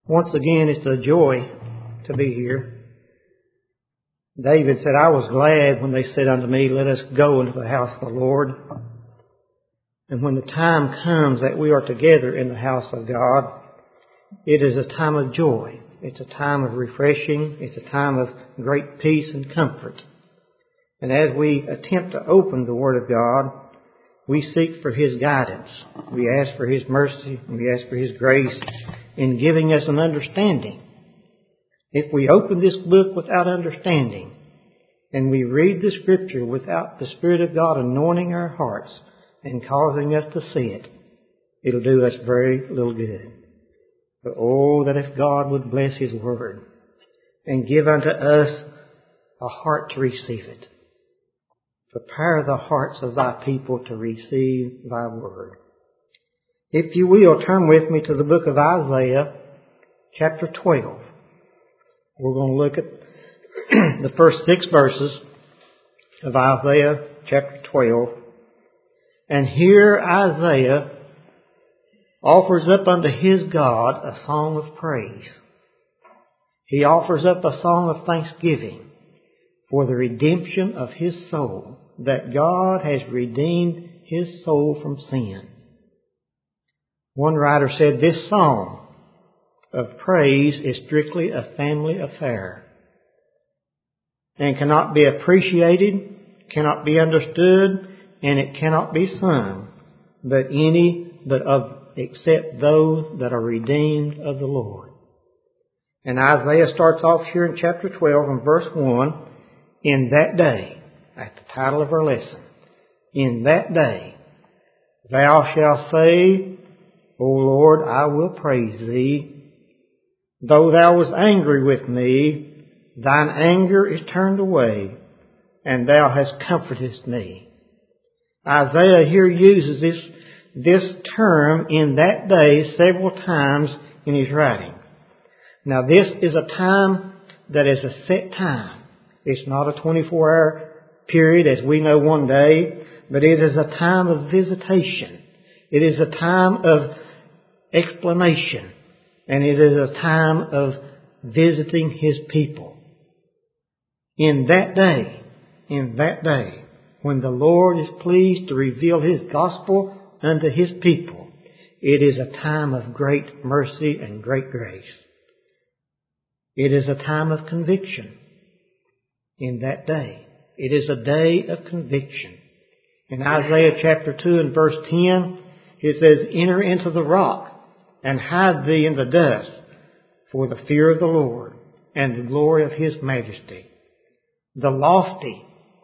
Once again, it's a joy to be here. David said, I was glad when they said unto me, let us go into the house of the Lord. And when the time comes that we are together in the house of God, it is a time of joy. It's a time of refreshing. It's a time of great peace and comfort. And as we attempt to open the Word of God, we seek for His guidance. We ask for His mercy and we ask for His grace in giving us an understanding. If we open this book without understanding and we read the Scripture without the Spirit of God anointing our hearts and causing us to see it, it'll do us very little good. But oh, that if God would bless His Word and give unto us a heart to receive it. Prepare the hearts of Thy people to receive Thy Word. If you will, turn with me to the book of Isaiah, chapter 12. We're going to look at the first 6 verses of Isaiah chapter 12. And here Isaiah offers up unto his God a song of praise. He offers up a song of thanksgiving for the redemption of his soul, that God has redeemed his soul from sin. One writer said this song of praise is strictly a family affair and cannot be appreciated, cannot be understood, and it cannot be sung except those that are redeemed of the Lord. And Isaiah starts off here in chapter 12 and verse 1, in that day, that's the title of our lesson, in that day thou shalt say, O Lord, I will praise Thee. Though Thou wast angry with me, Thine anger is turned away, and Thou hast comforted me. Isaiah here uses this term, in that day, several times in his writing. Now this is a time that is a set time. It's not a 24-hour period as we know one day, but it is a time of visitation. It is a time of explanation. And it is a time of visiting His people. In that day, when the Lord is pleased to reveal His gospel unto His people, it is a time of great mercy and great grace. It is a time of conviction. In that day, it is a day of conviction. In Isaiah chapter 2 and verse 10, it says, enter into the rock and hide thee in the dust for the fear of the Lord and the glory of His majesty. The lofty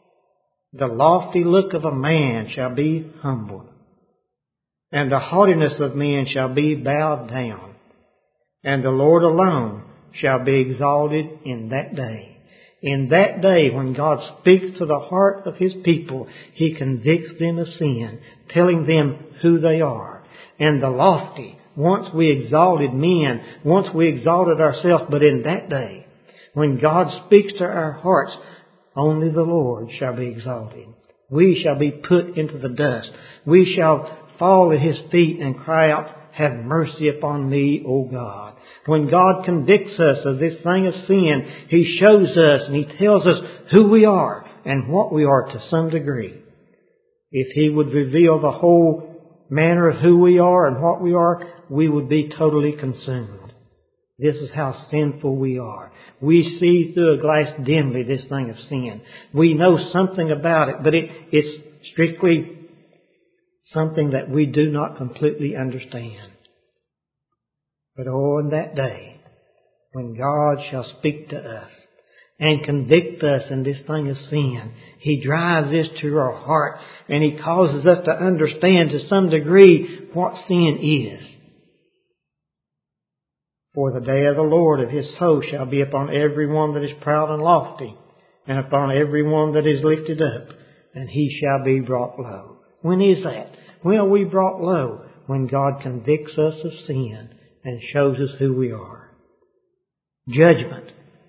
look of a man shall be humbled, and the haughtiness of men shall be bowed down, and the Lord alone shall be exalted in that day. In that day, when God speaks to the heart of His people, He convicts them of sin, telling them who they are. And the lofty, once we exalted men, once we exalted ourselves, but in that day, when God speaks to our hearts, only the Lord shall be exalted. We shall be put into the dust. We shall fall at His feet and cry out, have mercy upon me, O God. When God convicts us of this thing of sin, He shows us and He tells us who we are and what we are to some degree. If He would reveal the whole manner of who we are and what we are, we would be totally consumed. This is how sinful we are. We see through a glass dimly this thing of sin. We know something about it, but it's strictly something that we do not completely understand. But oh, in that day, when God shall speak to us and convict us in this thing of sin, He drives this to our heart and He causes us to understand to some degree what sin is. For the day of the Lord of His host shall be upon every one that is proud and lofty, and upon every one that is lifted up, and he shall be brought low. When is that? When are we brought low? When God convicts us of sin and shows us who we are. Judgment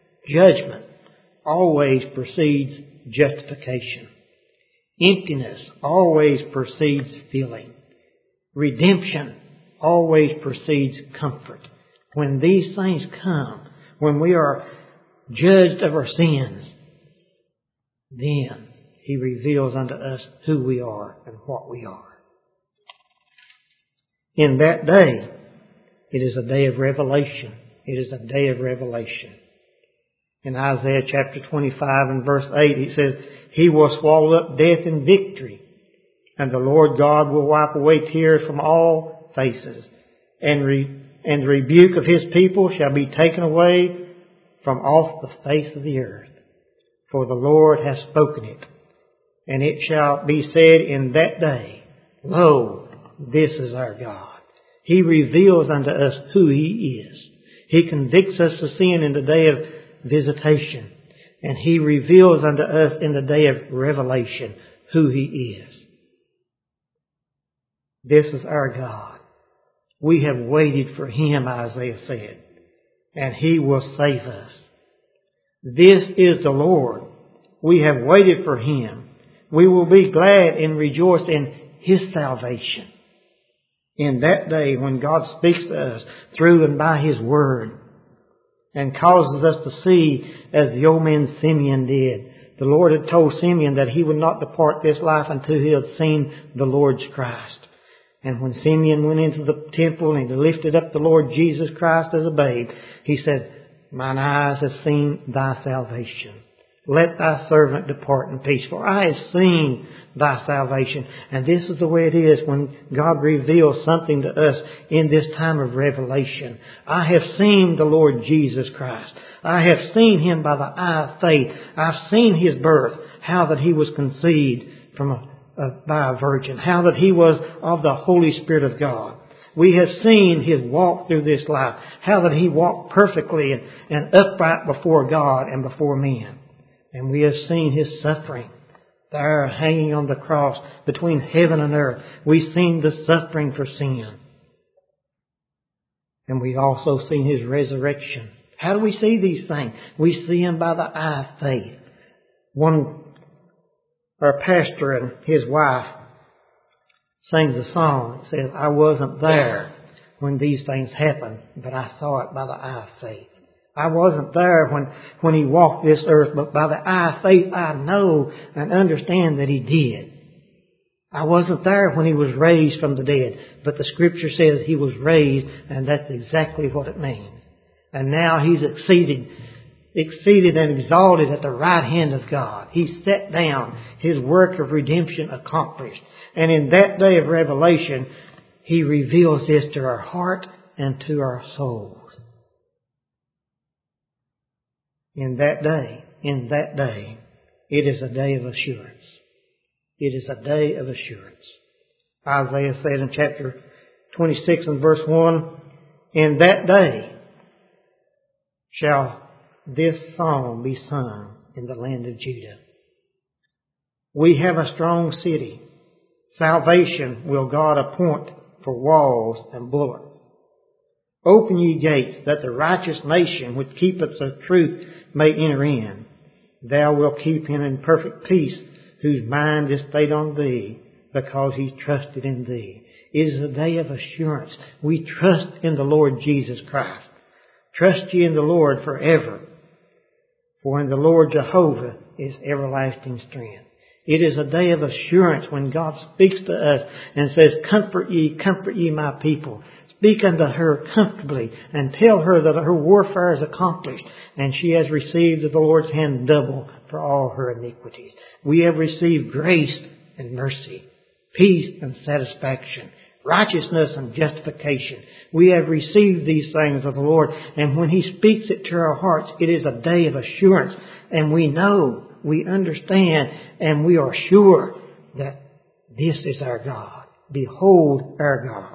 always precedes justification. Emptiness always precedes filling. Redemption always precedes comfort. when these things come, when we are judged of our sins, then He reveals unto us who we are and what we are. In that day, it is a day of revelation. It is a day of revelation. In Isaiah chapter 25 and verse 8, it says, He will swallow up death in victory, and the Lord God will wipe away tears from all faces, and the rebuke of His people shall be taken away from off the face of the earth. For the Lord has spoken it. And it shall be said in that day, Lo, this is our God. He reveals unto us who He is. He convicts us of sin in the day of visitation. And He reveals unto us in the day of revelation who He is. This is our God. We have waited for Him, Isaiah said, and He will save us. This is the Lord. We have waited for Him. We will be glad and rejoice in His salvation. In that day when God speaks to us through and by His Word and causes us to see as the old man Simeon did. The Lord had told Simeon that he would not depart this life until he had seen the Lord's Christ. And when Simeon went into the temple and he lifted up the Lord Jesus Christ as a babe, he said, Mine eyes have seen Thy salvation. Let Thy servant depart in peace, for I have seen Thy salvation. And this is the way it is when God reveals something to us in this time of revelation. I have seen the Lord Jesus Christ. I have seen Him by the eye of faith. I've seen His birth, how that He was conceived by a virgin, how that He was of the Holy Spirit of God. We have seen His walk through this life, how that He walked perfectly and upright before God and before men. And we have seen His suffering there hanging on the cross between heaven and earth. We've seen the suffering for sin. And we've also seen His resurrection. How do we see these things? We see Him by the eye of faith. Our pastor and his wife sings a song that says, I wasn't there when these things happened, but I saw it by the eye of faith. I wasn't there when He walked this earth, but by the eye of faith I know and understand that He did. I wasn't there when He was raised from the dead, but the Scripture says He was raised, and that's exactly what it means. And now He's exceeded and exalted at the right hand of God. He sat down, His work of redemption accomplished. And in that day of revelation, He reveals this to our heart and to our souls. In that day, it is a day of assurance. It is a day of assurance. Isaiah said in chapter 26 and verse 1, In that day shall this song be sung in the land of Judah. We have a strong city. Salvation will God appoint for walls and bulwarks. Open ye gates, that the righteous nation which keepeth the truth may enter in. Thou wilt keep him in perfect peace, whose mind is stayed on Thee, because he trusted in Thee. It is a day of assurance. We trust in the Lord Jesus Christ. Trust ye in the Lord forever. For in the Lord Jehovah is everlasting strength. It is a day of assurance when God speaks to us and says, comfort ye my people. Speak unto her comfortably and tell her that her warfare is accomplished and she has received of the Lord's hand double for all her iniquities. We have received grace and mercy, peace and satisfaction, righteousness and justification. We have received these things of the Lord, and when He speaks it to our hearts, it is a day of assurance, and we know, we understand, and we are sure that this is our God. Behold our God.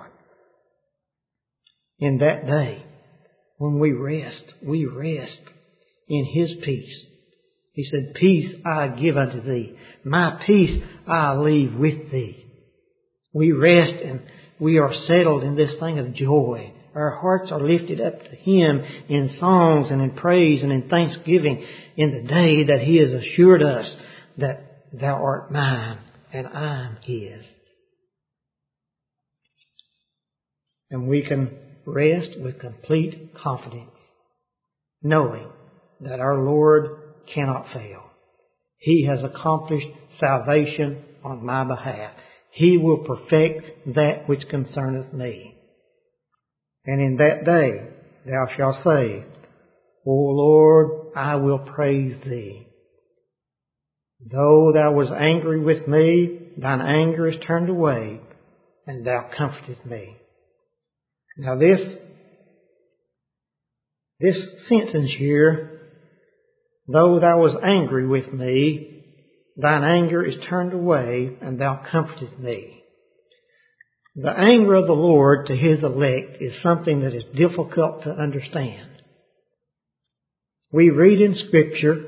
In that day, when we rest in His peace. He said, Peace I give unto thee. My peace I leave with thee. We rest and we are settled in this thing of joy. Our hearts are lifted up to Him in songs and in praise and in thanksgiving in the day that He has assured us that Thou art mine and I am His. And we can rest with complete confidence, knowing that our Lord cannot fail. He has accomplished salvation on my behalf. He will perfect that which concerneth me. And in that day thou shalt say, O Lord, I will praise Thee. Though thou wast angry with me, thine anger is turned away, and thou comfortest me. Now this sentence here, though thou wast angry with me, thine anger is turned away, and thou comfortest me. The anger of the Lord to His elect is something that is difficult to understand. We read in Scripture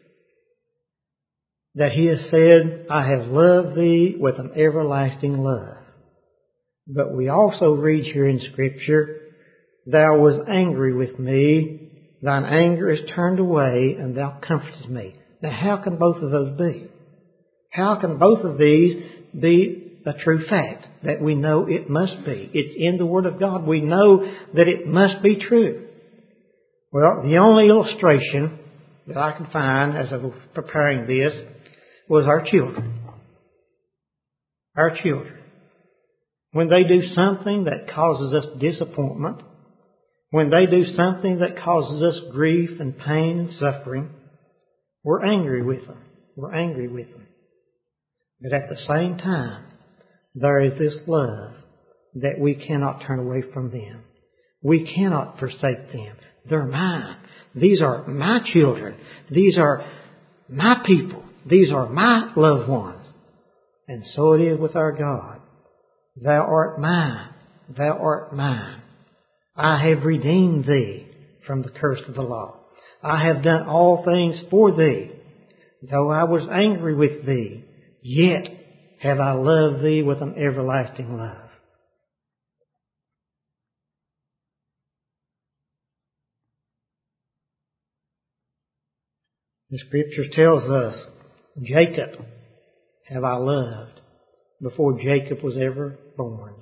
that He has said, I have loved thee with an everlasting love. But we also read here in Scripture, thou wast angry with me, thine anger is turned away, and thou comfortest me. Now how can both of those be? How can both of these be a true fact that we know it must be? It's in the Word of God. We know that it must be true. Well, the only illustration that I could find as I was preparing this was our children. Our children. When they do something that causes us disappointment, when they do something that causes us grief and pain and suffering, we're angry with them. We're angry with them. But at the same time, there is this love that we cannot turn away from them. We cannot forsake them. They're mine. These are my children. These are my people. These are my loved ones. And so it is with our God. Thou art mine. Thou art mine. I have redeemed thee from the curse of the law. I have done all things for thee. Though I was angry with thee, yet have I loved thee with an everlasting love. The Scripture tells us, Jacob have I loved before Jacob was ever born.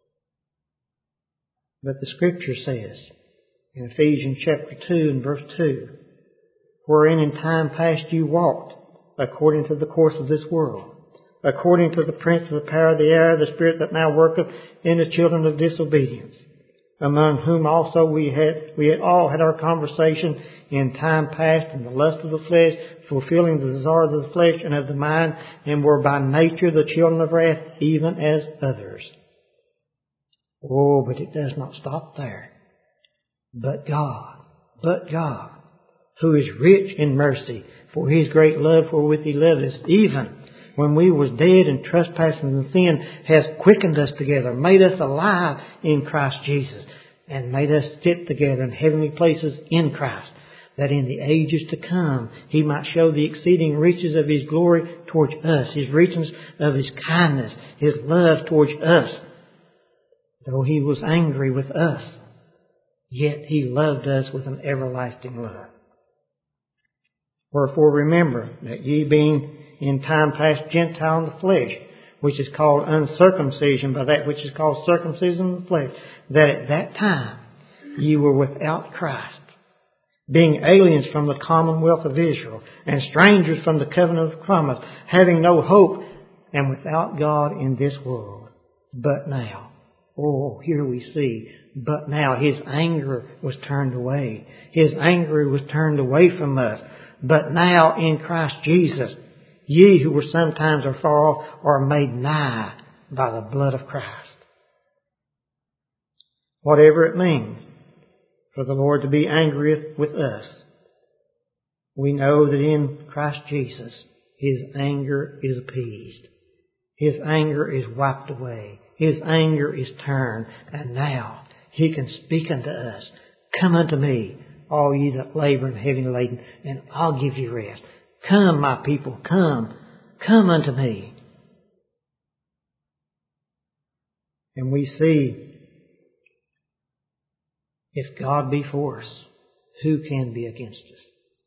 But the Scripture says, in Ephesians chapter 2 and verse 2, wherein in time past you walked, according to the course of this world, according to the prince of the power of the air, the spirit that now worketh in the children of disobedience, among whom also we had all had our conversation in time past in the lust of the flesh, fulfilling the desires of the flesh and of the mind, and were by nature the children of wrath, even as others. Oh, but it does not stop there. But God, who is rich in mercy, for His great love wherewith He loved us, even when we was dead in trespasses and sin, has quickened us together, made us alive in Christ Jesus, and made us sit together in heavenly places in Christ, that in the ages to come He might show the exceeding riches of His glory towards us, His riches of His kindness, His love towards us. Though He was angry with us, yet He loved us with an everlasting love. Wherefore remember that ye being in time past Gentile in the flesh, which is called uncircumcision by that which is called circumcision in the flesh, that at that time ye were without Christ, being aliens from the commonwealth of Israel, and strangers from the covenant of promise, having no hope, and without God in this world. But now, oh, here we see, but now His anger was turned away. His anger was turned away from us. But now in Christ Jesus, ye who were sometimes afar off are made nigh by the blood of Christ. Whatever it means for the Lord to be angry with us, we know that in Christ Jesus, His anger is appeased. His anger is wiped away. His anger is turned. And now He can speak unto us. Come unto me, all ye that labor and heavy laden, and I'll give you rest. Come, my people, come unto me. And we see, if God be for us, who can be against us?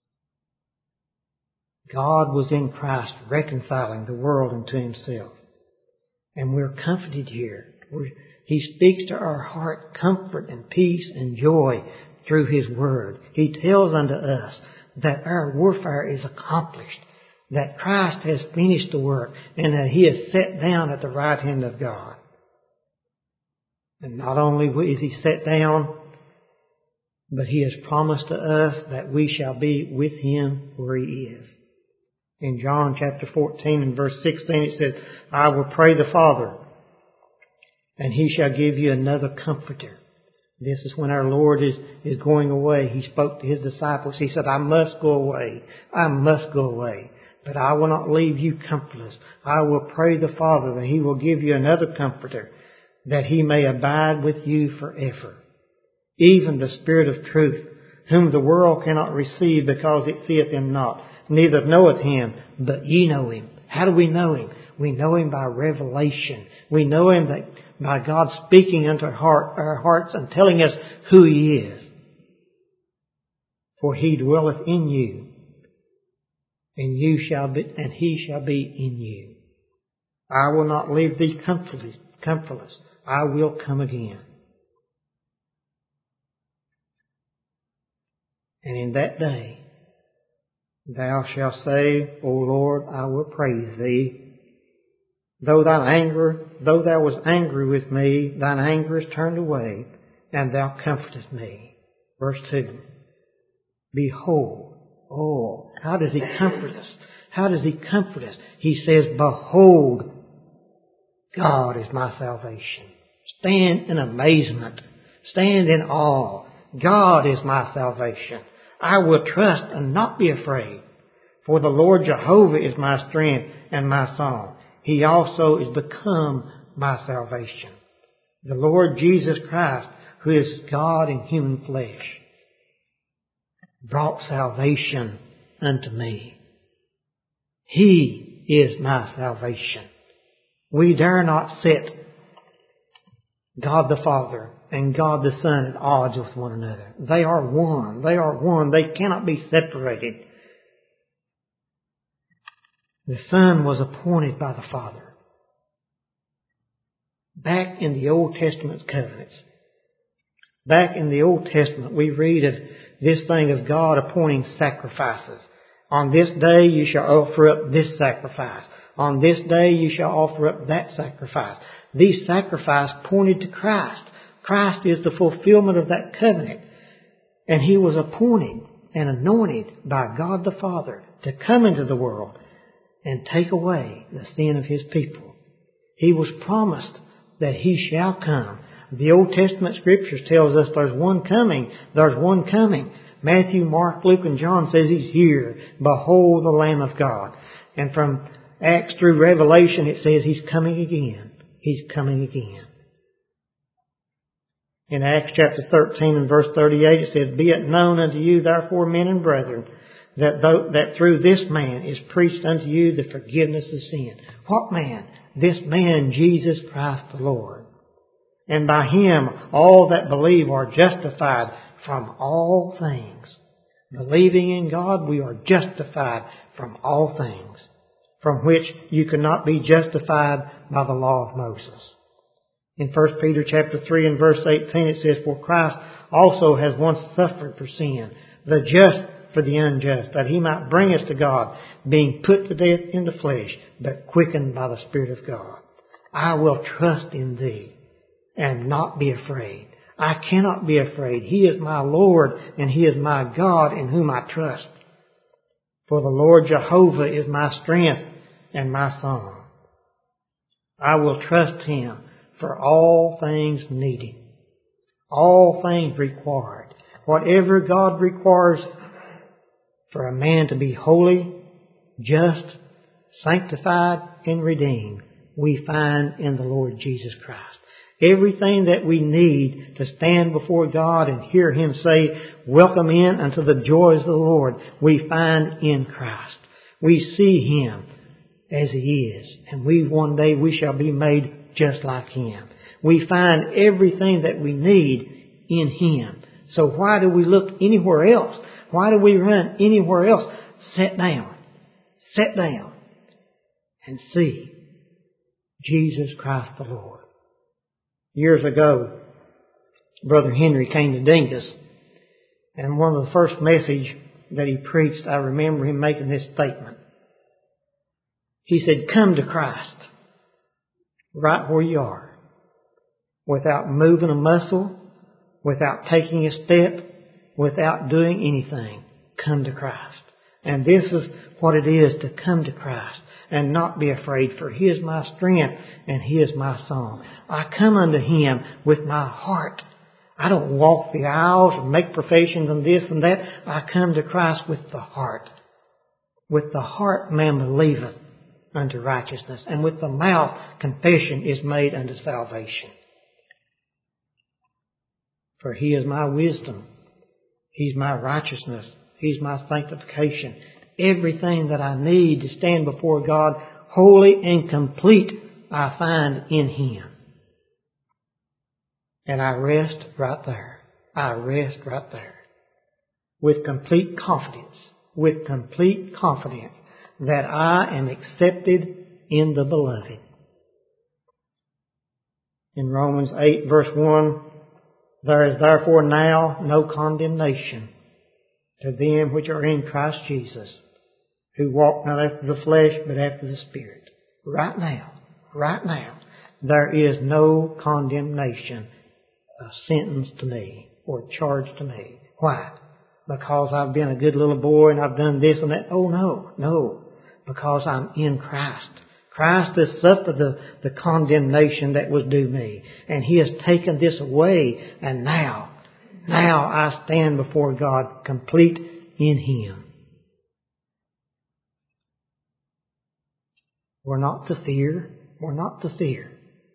God was in Christ reconciling the world unto Himself. And we're comforted here. He speaks to our heart comfort and peace and joy through His Word. He tells unto us that our warfare is accomplished, that Christ has finished the work, and that He is set down at the right hand of God. And not only is He set down, but He has promised to us that we shall be with Him where He is. In John chapter 14 and verse 16 it says, I will pray the Father, and He shall give you another Comforter. This is when our Lord is going away. He spoke to His disciples. He said, I must go away. I must go away. But I will not leave you comfortless. I will pray the Father that He will give you another Comforter, that He may abide with you forever. Even the Spirit of truth, whom the world cannot receive because it seeth Him not, neither knoweth Him, but ye know Him. How do we know Him? We know Him by revelation. We know Him by God speaking into our hearts and telling us who He is. For He dwelleth in you, and He shall be in you. I will not leave thee comfortless. I will come again. And in that day, thou shalt say, O Lord, I will praise Thee. Though thou was angry with me, thine anger is turned away, and thou comfortest me. Verse 2. Behold. Oh, how does He comfort us? How does He comfort us? He says, behold, God is my salvation. Stand in amazement. Stand in awe. God is my salvation. I will trust and not be afraid. For the Lord Jehovah is my strength and my song. He also is become my salvation. The Lord Jesus Christ, who is God in human flesh, brought salvation unto me. He is my salvation. We dare not set God the Father and God the Son at odds with one another. They are one. They are one. They cannot be separated. The Son was appointed by the Father. Back in the Old Testament covenants, back in the Old Testament, we read of this thing of God appointing sacrifices. On this day you shall offer up this sacrifice. On this day you shall offer up that sacrifice. These sacrifices pointed to Christ. Christ is the fulfillment of that covenant. And He was appointed and anointed by God the Father to come into the world and take away the sin of His people. He was promised that He shall come. The Old Testament Scriptures tells us there's one coming. There's one coming. Matthew, Mark, Luke, and John says He's here. Behold the Lamb of God. And from Acts through Revelation it says He's coming again. He's coming again. In Acts chapter 13 and verse 38 it says, Be it known unto you therefore, men and brethren, that through this man is preached unto you the forgiveness of sin. What man? This man, Jesus Christ the Lord. And by Him all that believe are justified from all things. Believing in God, we are justified from all things, from which you could not be justified by the law of Moses. In 1 Peter chapter 3 and verse 18 it says, For Christ also has once suffered for sin, the just for the unjust, that He might bring us to God, being put to death in the flesh, but quickened by the Spirit of God. I will trust in Thee and not be afraid. I cannot be afraid. He is my Lord and He is my God in whom I trust. For the Lord Jehovah is my strength and my song. I will trust Him for all things needed, all things required. Whatever God requires for a man to be holy, just, sanctified, and redeemed, we find in the Lord Jesus Christ. Everything that we need to stand before God and hear Him say, Welcome in unto the joys of the Lord, we find in Christ. We see Him as He is, and one day we shall be made just like Him. We find everything that we need in Him. So why do we look anywhere else? Why do we run anywhere else? Sit down and see Jesus Christ the Lord. Years ago, Brother Henry came to Dingus, and one of the first message that he preached, I remember him making this statement. He said, "Come to Christ, right where you are, without moving a muscle, without taking a step, without doing anything. Come to Christ." And this is what it is to come to Christ and not be afraid, for He is my strength and He is my song. I come unto Him with my heart. I don't walk the aisles and make professions and this and that. I come to Christ with the heart. With the heart man believeth unto righteousness, and with the mouth confession is made unto salvation. For He is my wisdom. He's my righteousness. He's my sanctification. Everything that I need to stand before God holy and complete, I find in Him. And I rest right there. I rest right there. With complete confidence. With complete confidence that I am accepted in the Beloved. In Romans 8 verse 1, "There is therefore now no condemnation to them which are in Christ Jesus, who walk not after the flesh, but after the Spirit." Right now, there is no condemnation sentenced to me or charged to me. Why? Because I've been a good little boy and I've done this and that? Oh no. Because I'm in Christ. Christ has suffered the condemnation that was due me. And He has taken this away. And now I stand before God complete in Him. We're not to fear. We're not to fear.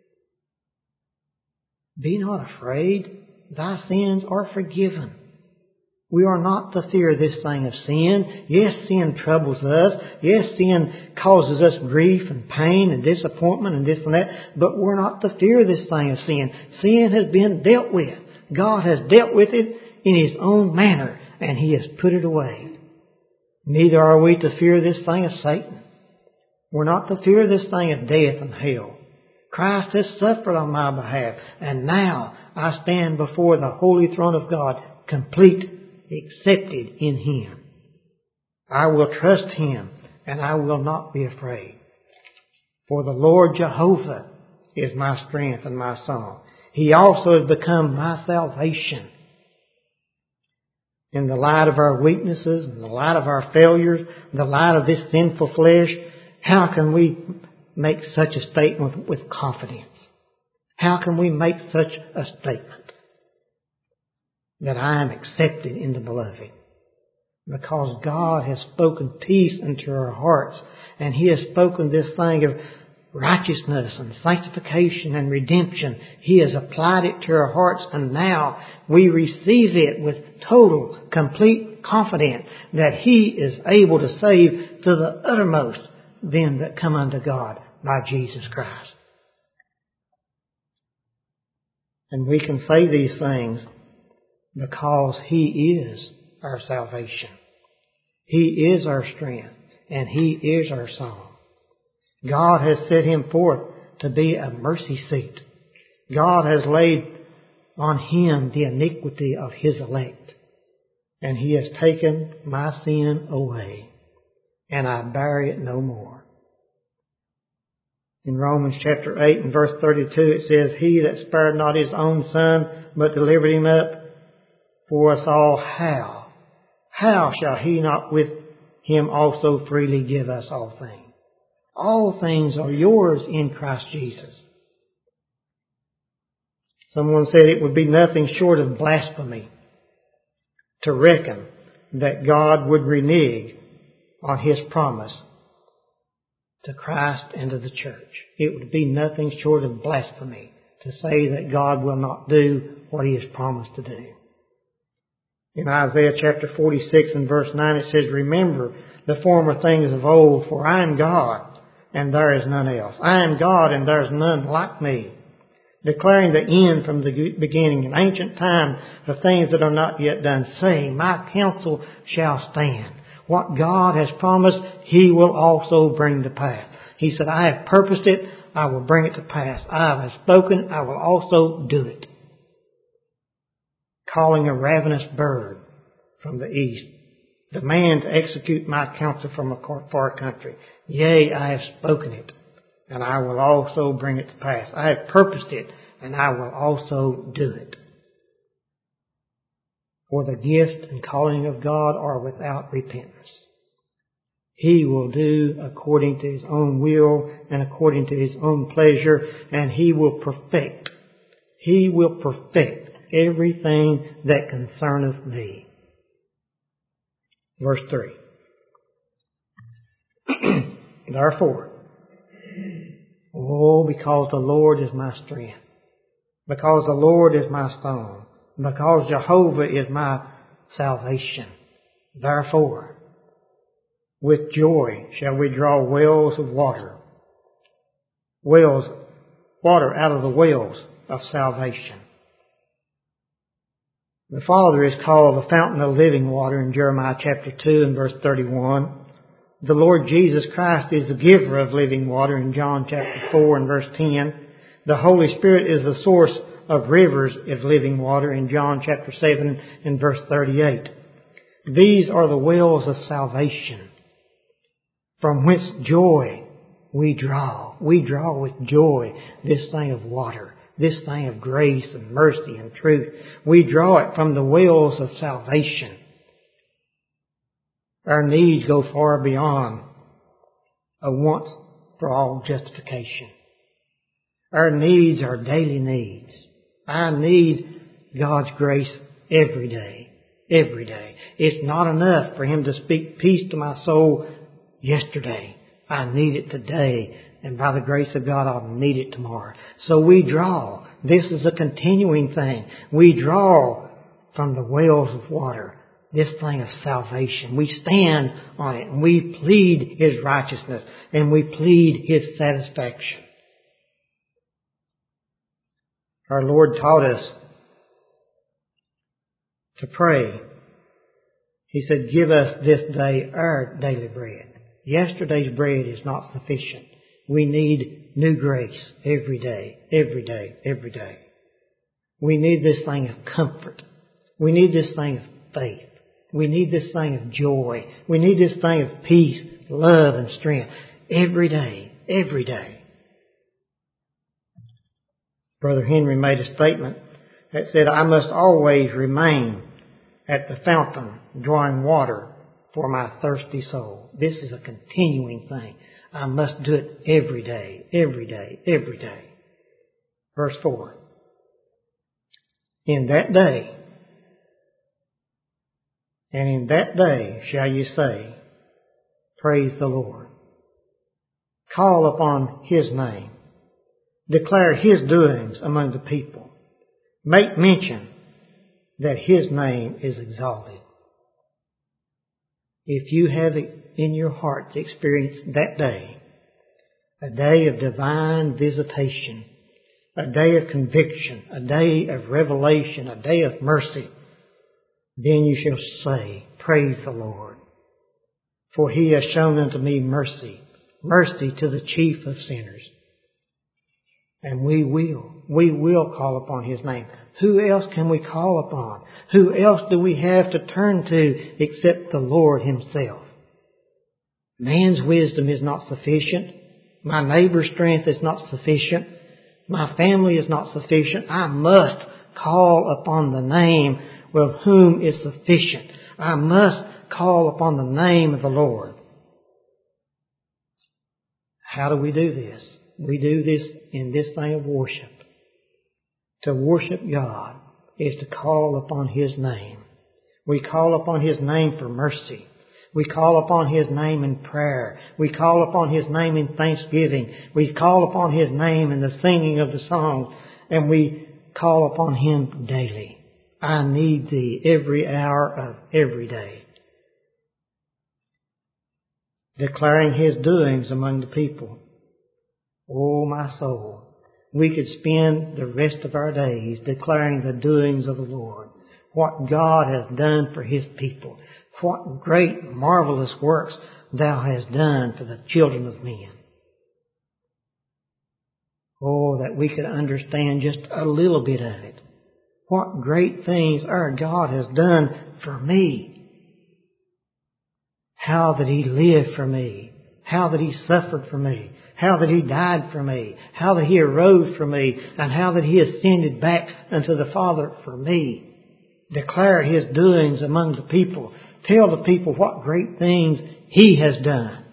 Be not afraid. Thy sins are forgiven. We are not to fear this thing of sin. Yes, sin troubles us. Yes, sin causes us grief and pain and disappointment and this and that. But we're not to fear this thing of sin. Sin has been dealt with. God has dealt with it in His own manner, and He has put it away. Neither are we to fear this thing of Satan. We're not to fear this thing of death and hell. Christ has suffered on my behalf, and now I stand before the holy throne of God, complete, accepted in Him. I will trust Him, and I will not be afraid. For the Lord Jehovah is my strength and my song. He also has become my salvation. In the light of our weaknesses, in the light of our failures, in the light of this sinful flesh, how can we make such a statement with confidence? How can we make such a statement? That I am accepted in the Beloved. Because God has spoken peace into our hearts. And He has spoken this thing of righteousness and sanctification and redemption. He has applied it to our hearts, and now we receive it with total, complete confidence that He is able to save to the uttermost them that come unto God by Jesus Christ. And we can say these things because He is our salvation. He is our strength, and He is our song. God has set Him forth to be a mercy seat. God has laid on Him the iniquity of His elect, and He has taken my sin away, and I bear it no more. In Romans chapter 8 and verse 32 it says, "He that spared not His own Son, but delivered Him up for us all, how shall He not with Him also freely give us all things?" All things are yours in Christ Jesus. Someone said it would be nothing short of blasphemy to reckon that God would renege on His promise to Christ and to the church. It would be nothing short of blasphemy to say that God will not do what He has promised to do. In Isaiah chapter 46 and verse 9 it says, "Remember the former things of old, for I am God, and there is none else. I am God, and there is none like me, declaring the end from the beginning, in ancient time, the things that are not yet done, saying, my counsel shall stand." What God has promised, He will also bring to pass. He said, "I have purposed it, I will bring it to pass. I have spoken, I will also do it. Calling a ravenous bird from the east, demand to execute my counsel from a far country. Yea, I have spoken it, and I will also bring it to pass. I have purposed it, and I will also do it. For the gift and calling of God are without repentance. He will do according to His own will and according to His own pleasure, and He will perfect. He will perfect everything that concerneth me. Verse 3. Therefore, because the Lord is my strength, because the Lord is my stone, because Jehovah is my salvation, therefore, with joy shall we draw wells of water. Water out of the wells of salvation. The Father is called the fountain of living water in Jeremiah chapter 2 and verse 31. The Lord Jesus Christ is the giver of living water in John chapter 4 and verse 10. The Holy Spirit is the source of rivers of living water in John chapter 7 and verse 38. These are the wells of salvation, from whence joy we draw. We draw with joy this thing of water, this thing of grace and mercy and truth. We draw it from the wells of salvation. Our needs go far beyond a once for all justification. Our needs are daily needs. I need God's grace every day. Every day. It's not enough for Him to speak peace to my soul yesterday. I need it today. And by the grace of God, I'll need it tomorrow. So we draw. This is a continuing thing. We draw from the wells of water, this thing of salvation. We stand on it and we plead His righteousness and we plead His satisfaction. Our Lord taught us to pray. He said, give us this day our daily bread. Yesterday's bread is not sufficient. We need new grace every day, every day, every day. We need this thing of comfort. We need this thing of faith. We need this thing of joy. We need this thing of peace, love, and strength every day, every day. Brother Henry made a statement that said, I must always remain at the fountain drawing water for my thirsty soul. This is a continuing thing. I must do it every day, every day, every day. Verse 4. In that day, and in that day shall you say, praise the Lord. Call upon His name. Declare His doings among the people. Make mention that His name is exalted. If you have in your heart experienced that day, a day of divine visitation, a day of conviction, a day of revelation, a day of mercy, then you shall say, praise the Lord. For He has shown unto me mercy, mercy to the chief of sinners. And we will call upon His name. Who else can we call upon? Who else do we have to turn to except the Lord Himself? Man's wisdom is not sufficient. My neighbor's strength is not sufficient. My family is not sufficient. I must call upon the name of whom is sufficient. I must call upon the name of the Lord. How do we do this? We do this in this thing of worship. To worship God is to call upon His name. We call upon His name for mercy. We call upon His name in prayer. We call upon His name in thanksgiving. We call upon His name in the singing of the songs. And we call upon Him daily. I need Thee every hour of every day. Declaring His doings among the people. Oh, my soul, we could spend the rest of our days declaring the doings of the Lord. What God has done for His people. What great, marvelous works Thou hast done for the children of men. Oh, that we could understand just a little bit of it. What great things our God has done for me. How that He lived for me. How that He suffered for me. How that He died for me. How that He arose for me. And how that He ascended back unto the Father for me. Declare His doings among the people. Tell the people what great things He has done.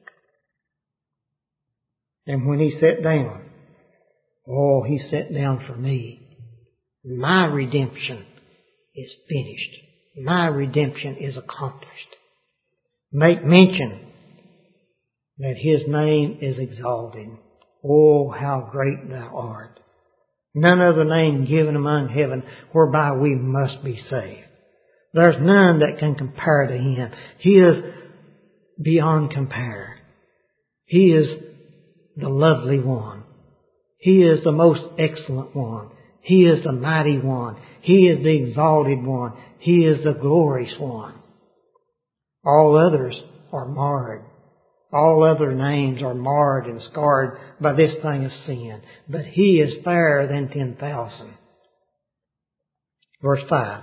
And when He sat down, oh, He sat down for me. My redemption is finished. My redemption is accomplished. Make mention that His name is exalted. Oh, how great Thou art. None other name given among heaven whereby we must be saved. There's none that can compare to Him. He is beyond compare. He is the lovely one. He is the most excellent one. He is the mighty one. He is the exalted one. He is the glorious one. All others are marred. All other names are marred and scarred by this thing of sin. But He is fairer than 10,000. Verse 5.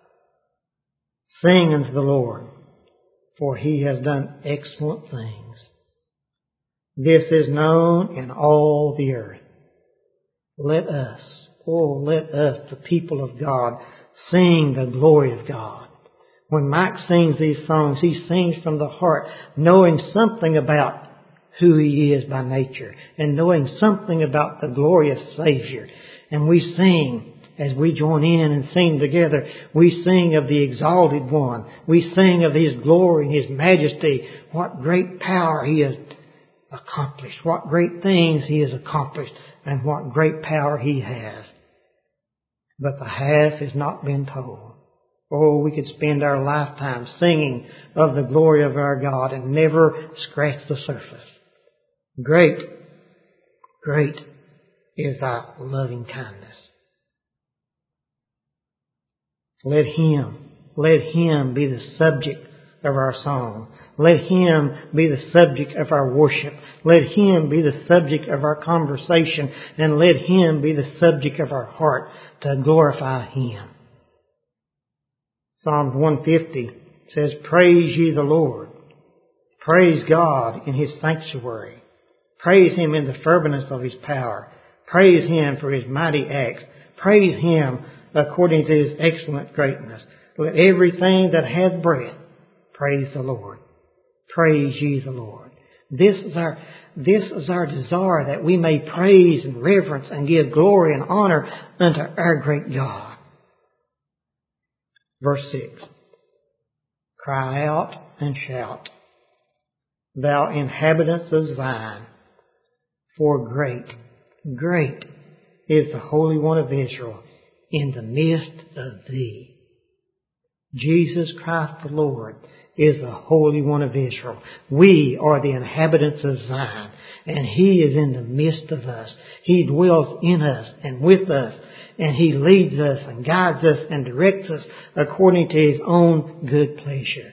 Sing unto the Lord, for He has done excellent things. This is known in all the earth. Let us, the people of God, sing the glory of God. When Mike sings these songs, he sings from the heart, knowing something about who He is by nature, and knowing something about the glorious Savior. And we sing, as we join in and sing together, we sing of the exalted one. We sing of His glory and His majesty, what great power He has accomplished, what great things He has accomplished, and what great power He has. But the half has not been told. Oh, we could spend our lifetime singing of the glory of our God and never scratch the surface. Great, great is Thy loving kindness. Let Him be the subject of our song. Let Him be the subject of our worship. Let Him be the subject of our conversation. And let Him be the subject of our heart to glorify Him. Psalm 150 says, Praise ye the Lord. Praise God in His sanctuary. Praise Him in the firmament of His power. Praise Him for His mighty acts. Praise Him according to His excellent greatness. Let everything that hath breath praise the Lord. Praise ye the Lord. This is our desire, that we may praise and reverence and give glory and honor unto our great God. Verse 6. Cry out and shout, thou inhabitants of Zion, for great, great is the Holy One of Israel in the midst of thee. Jesus Christ the Lord is the Holy One of Israel. We are the inhabitants of Zion, and He is in the midst of us. He dwells in us and with us, and He leads us and guides us and directs us according to His own good pleasure.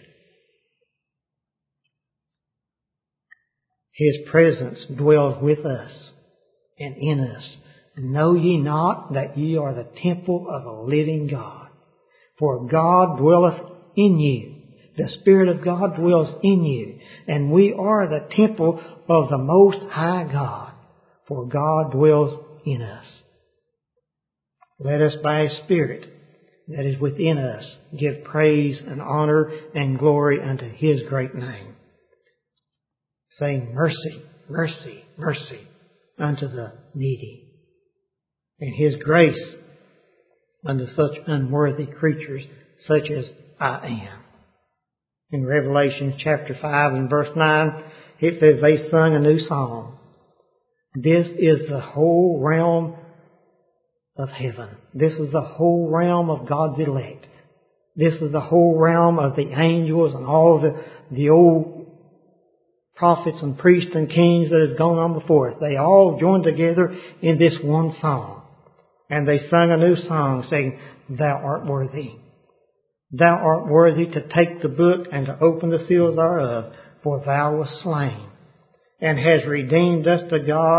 His presence dwells with us and in us. Know ye not that ye are the temple of a living God? For God dwelleth in you. The Spirit of God dwells in you. And we are the temple of the Most High God. For God dwells in us. Let us by His Spirit that is within us give praise and honor and glory unto His great name, saying, Mercy, mercy, mercy unto the needy, and His grace unto such unworthy creatures such as I am. In Revelation chapter 5 and verse 9, it says they sung a new song. This is the whole realm of heaven. This is the whole realm of God's elect. This is the whole realm of the angels and all the old prophets and priests and kings that has gone on before us. They all joined together in this one song. And they sung a new song saying, Thou art worthy. Thou art worthy to take the book and to open the seals thereof, for Thou wast slain, and hast redeemed us to God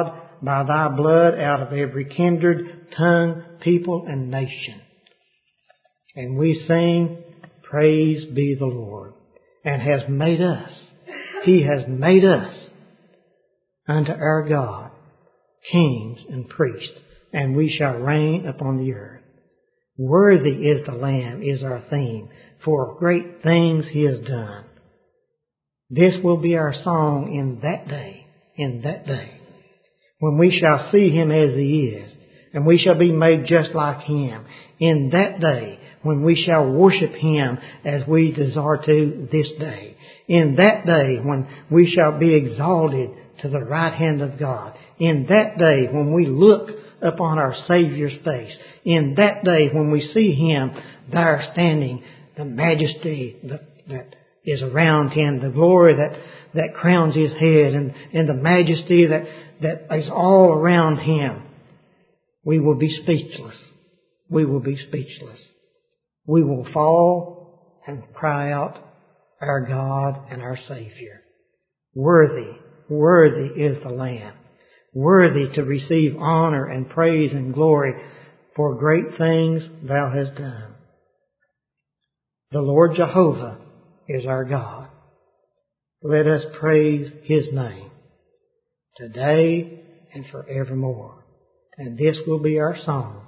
by thy blood out of every kindred, tongue, people, and nation. And we sing, praise be the Lord, and has made us. He has made us unto our God kings and priests, and we shall reign upon the earth. Worthy is the Lamb is our theme, for great things He has done. This will be our song in that day, when we shall see Him as He is, and we shall be made just like Him. In that day, when we shall worship Him as we desire to this day. In that day, when we shall be exalted to the right hand of God. In that day, when we look upon our Savior's face. In that day, when we see Him there standing, the majesty that is around Him, the glory that crowns His head, and the majesty that is all around Him, we will be speechless. We will be speechless. We will fall and cry out, our God and our Savior. Worthy is the Lamb. Worthy to receive honor and praise and glory, for great things Thou hast done. The Lord Jehovah is our God. Let us praise His name today and forevermore. And this will be our song.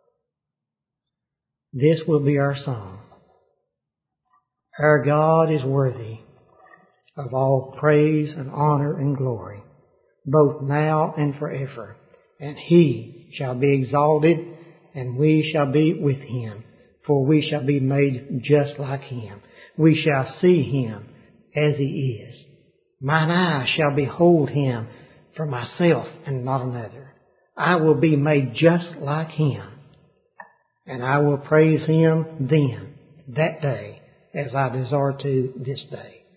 This will be our song. Our God is worthy of all praise and honor and glory, both now and forever. And He shall be exalted, and we shall be with Him, for we shall be made just like Him. We shall see Him as He is. Mine eyes shall behold Him for myself and not another. I will be made just like Him, and I will praise Him then, that day, as I desire to this day.